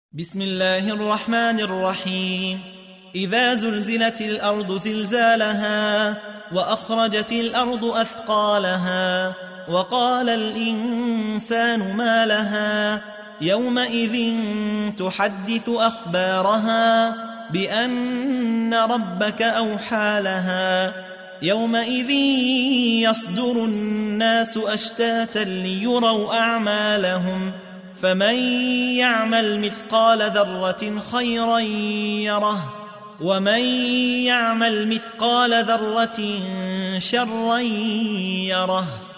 بسم الله الرحمن الرحيم. إذا زلزلت الأرض زلزالها وأخرجت الأرض أثقالها وقال الإنسان ما لها يومئذ تحدث أخبارها بأن ربك أوحى لها يومئذ يصدر الناس أشتاتا ليروا أعمالهم فمن يعمل مثقال ذرة خيرا يره ومن يعمل مثقال ذرة شرا يره.